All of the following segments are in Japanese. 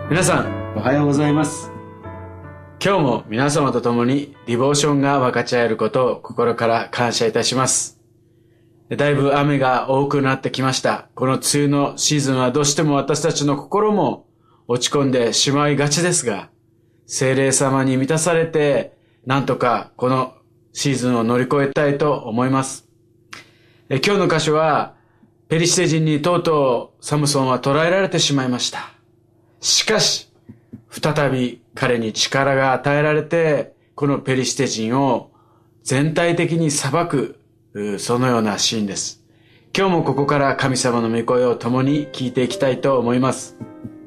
皆さんおはようございます。今日も皆様と共にディボーションが分かち合えることを心から感謝いたします。だいぶ雨が多くなってきました。この梅雨のシーズンはどうしても私たちの心も落ち込んでしまいがちですが、聖霊様に満たされてなんとかこのシーズンを乗り越えたいと思います。今日の箇所はペリシテ人にとうとうサムソンは捕らえられてしまいました。しかし、再び彼に力が与えられて、このペリシテ人を全体的に裁く、そのようなシーンです。今日もここから神様の御声を共に聞いていきたいと思います。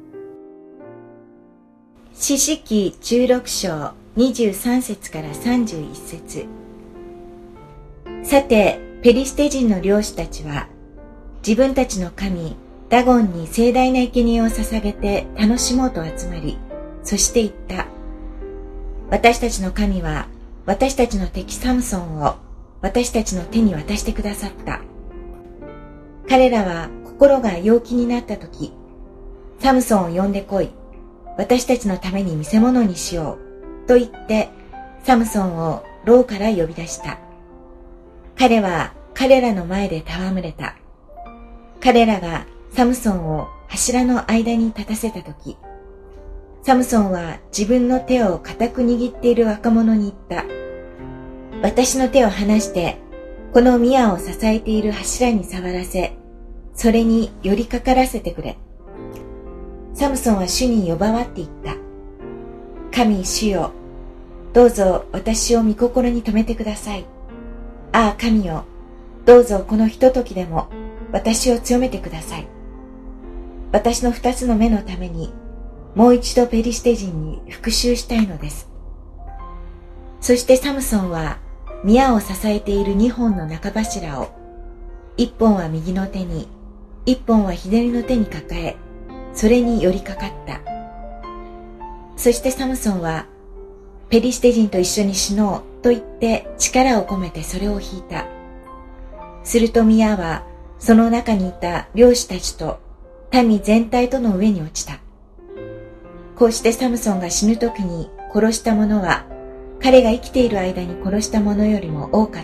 士師記16章23節から31節。さて、ペリシテ人の領主たちは、自分たちの神、ダゴンに盛大な生贄を捧げて楽しもうと集まり、そして言った。私たちの神は、私たちの敵サムソンを私たちの手に渡してくださった。彼らは心が陽気になったとき、サムソンを呼んでこい。私たちのために見せ物にしよう。と言って、サムソンを牢から呼び出した。彼は彼らの前で戯れた。彼らがサムソンを柱の間に立たせたとき、サムソンは自分の手を固く握っている若者に言った。私の手を離して、この宮を支えている柱に触らせ、それに寄りかからせてくれ。サムソンは主に呼ばわって言った。神主よ、どうぞ私を御心に留めてください。ああ神よ、どうぞこのひとときでも私を強めてください。私の二つの目のために、もう一度ペリシテ人に復讐したいのです。そしてサムソンは、宮を支えている二本の中柱を、一本は右の手に、一本は左の手に抱え、それに寄りかかった。そしてサムソンは、ペリシテ人と一緒に死のうと言って力を込めてそれを引いた。すると宮は、その中にいた領主たちと民全体との上に落ちた。こうしてサムソンが死ぬ時に殺した者は、彼が生きている間に殺した者よりも多かった。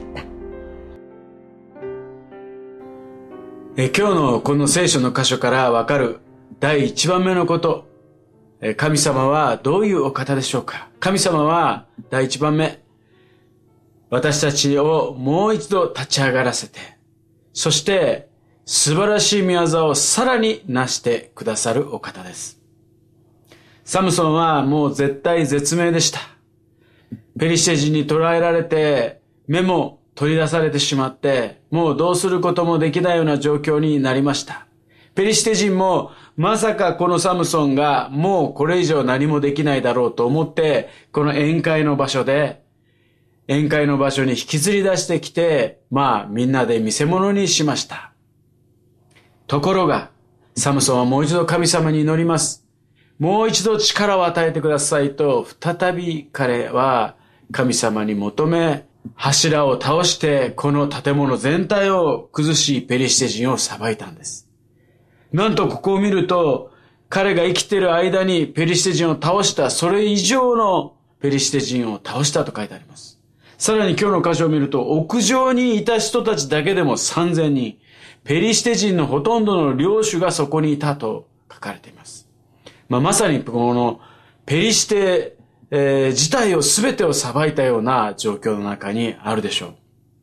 今日のこの聖書の箇所からわかる第一番目のこと。神様はどういうお方でしょうか。神様は第一番目、私たちをもう一度立ち上がらせて、そして素晴らしい御業をさらに成してくださるお方です。サムソンはもう絶対絶命でした。ペリシテ人に捕らえられて、目も取り出されてしまって、もうどうすることもできないような状況になりました。ペリシテ人もまさかこのサムソンがもうこれ以上何もできないだろうと思って、この宴会の場所に引きずり出してきて、みんなで見せ物にしました。ところが、サムソンはもう一度神様に祈ります。もう一度力を与えてくださいと、再び彼は神様に求め、柱を倒してこの建物全体を崩し、ペリシテ人を裁いたんです。なんとここを見ると、彼が生きている間にペリシテ人を倒した、それ以上のペリシテ人を倒したと書いてあります。さらに今日の箇所を見ると、屋上にいた人たちだけでも3000人、ペリシテ人のほとんどの領主がそこにいたと書かれています。まさにこのペリシテ、自体を全てを裁いたような状況の中にあるでしょう。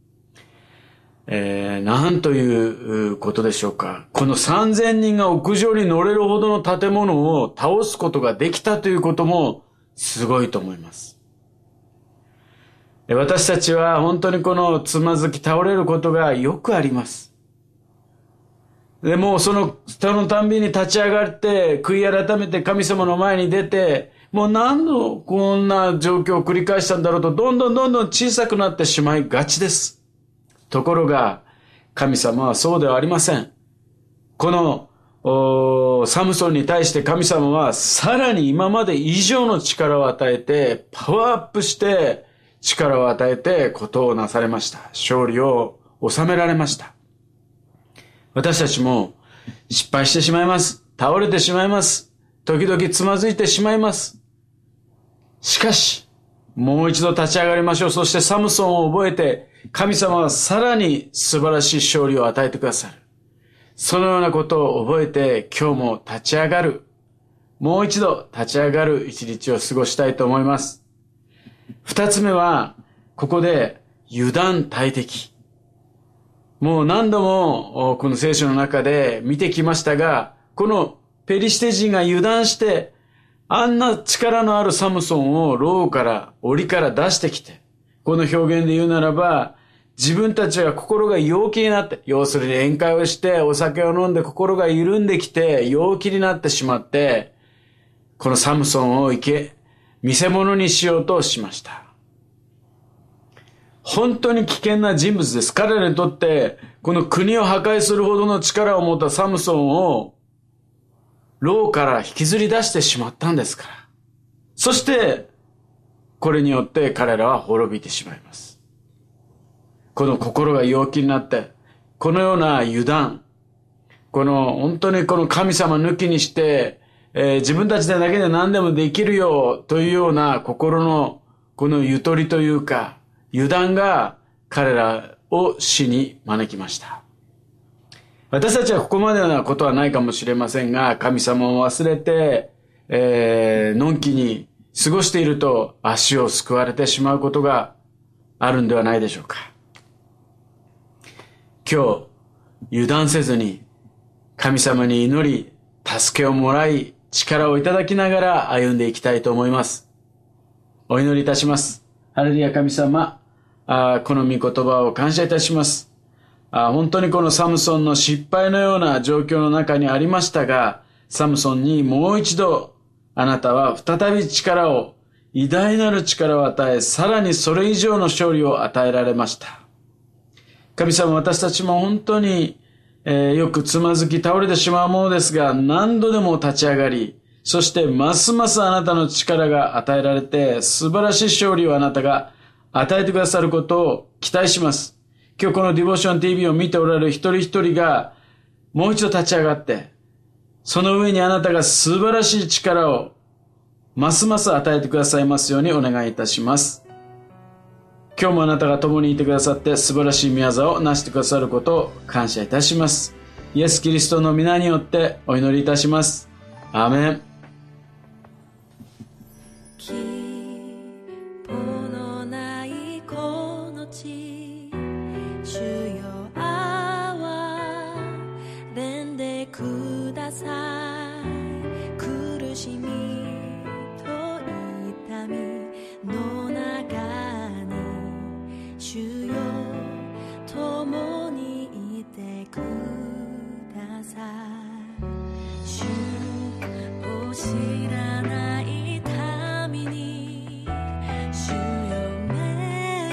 なんということでしょうか。この3000人が屋上に乗れるほどの建物を倒すことができたということもすごいと思います。私たちは本当にこのつまずき倒れることがよくあります。でもそのたんびに立ち上がって悔い改めて神様の前に出て、もう何度こんな状況を繰り返したんだろうと、どんどん小さくなってしまいがちです。ところが神様はそうではありません。このサムソンに対して神様はさらに今まで以上の力を与えて、パワーアップして力を与えてことをなされました。勝利を収められました。私たちも失敗してしまいます。倒れてしまいます。 時々つまずいてしまいます。しかし、もう一度立ち上がりましょう。そしてサムソンを覚えて、神様はさらに素晴らしい勝利を与えてくださる。そのようなことを覚えて、今日も立ち上がる。もう一度立ち上がる一日を過ごしたいと思います。二つ目は、ここで油断大敵。もう何度もこの聖書の中で見てきましたが、このペリシテ人が油断して、あんな力のあるサムソンを牢から檻から出してきて、この表現で言うならば、自分たちは心が陽気になって、要するに宴会をしてお酒を飲んで心が緩んできて陽気になってしまって、このサムソンを見せ物にしようとしました。本当に危険な人物です。彼らにとってこの国を破壊するほどの力を持ったサムソンを牢から引きずり出してしまったんですから。そしてこれによって彼らは滅びてしまいます。この心が陽気になって、このような油断、本当にこの神様抜きにして、自分たちだけで何でもできるよというような心のこのゆとりというか油断が彼らを死に招きました。私たちはここまでのことはないかもしれませんが、神様を忘れて、のんきに過ごしていると足をすくわれてしまうことがあるんではないでしょうか。今日油断せずに神様に祈り助けをもらい力をいただきながら歩んでいきたいと思います。お祈りいたします。ハレルヤ。神様、この御言葉を感謝いたします。本当にこのサムソンの失敗のような状況の中にありましたが、サムソンにもう一度あなたは再び偉大なる力を与え、さらにそれ以上の勝利を与えられました。神様、私たちも本当によくつまずき倒れてしまうものですが、何度でも立ち上がり、そしてますますあなたの力が与えられて、素晴らしい勝利をあなたが与えてくださることを期待します。今日このディボーション TV を見ておられる一人一人がもう一度立ち上がって、その上にあなたが素晴らしい力をますます与えてくださいますようにお願いいたします。今日もあなたが共にいてくださって素晴らしい宮沢を成してくださることを感謝いたします。イエス・キリストの皆によってお祈りいたします。アーメン。 希望のないこの地、主よ憐れんでください。苦しみと痛みの中に主よ共にいてください。主を知らない民に主よ恵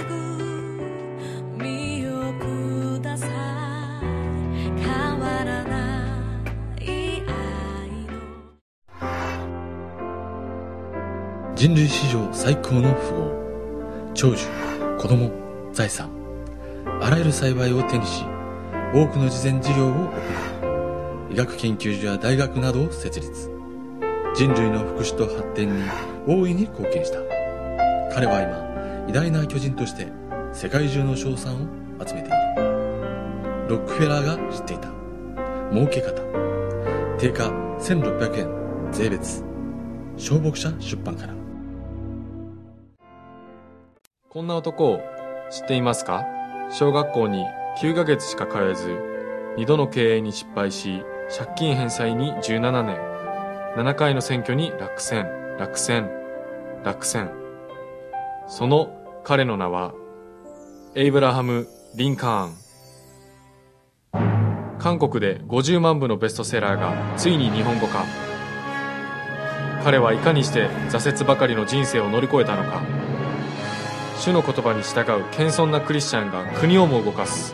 みをください。変わらない愛の人類史上最高の富豪、長寿、子供、財産、あらゆる幸いを手にし、多くの慈善事業を行い、医学研究所や大学などを設立。人類の福祉と発展に大いに貢献した。彼は今、偉大な巨人として世界中の称賛を集めている。ロックフェラーが知っていた儲け方。定価1600円税別。小牧者出版から。 こんな男を知っていますか？小学校に9ヶ月しか通えず、2度の経営に失敗し、借金返済に17年、7回の選挙に落選。その彼の名は、エイブラハム・リンカーン。韓国で50万部のベストセラーがついに日本語化。彼はいかにして挫折ばかりの人生を乗り越えたのか。主の言葉に従う謙遜なクリスチャンが国をも動かす。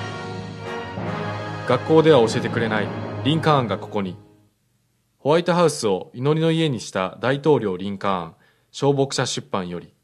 学校では教えてくれないリンカーンがここに。ホワイトハウスを祈りの家にした大統領リンカーン、小牧者出版より。